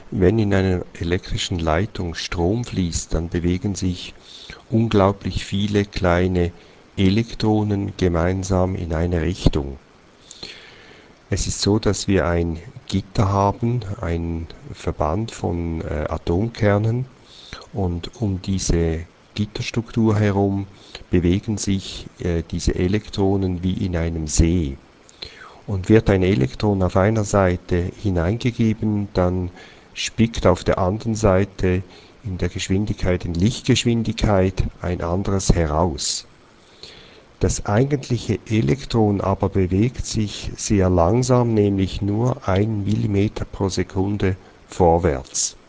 Wenn in einer elektrischen Leitung Strom fließt, dann bewegen sich unglaublich viele kleine Elektronen gemeinsam in eine Richtung. Es ist so, dass wir ein Gitter haben, ein Verband von Atomkernen, und um diese Gitterstruktur herum bewegen sich diese Elektronen wie in einem See. Und wird ein Elektron auf einer Seite hineingegeben, dann spickt auf der anderen Seite in der Geschwindigkeit, in Lichtgeschwindigkeit, ein anderes heraus. Das eigentliche Elektron aber bewegt sich sehr langsam, nämlich nur 1 Millimeter pro Sekunde vorwärts.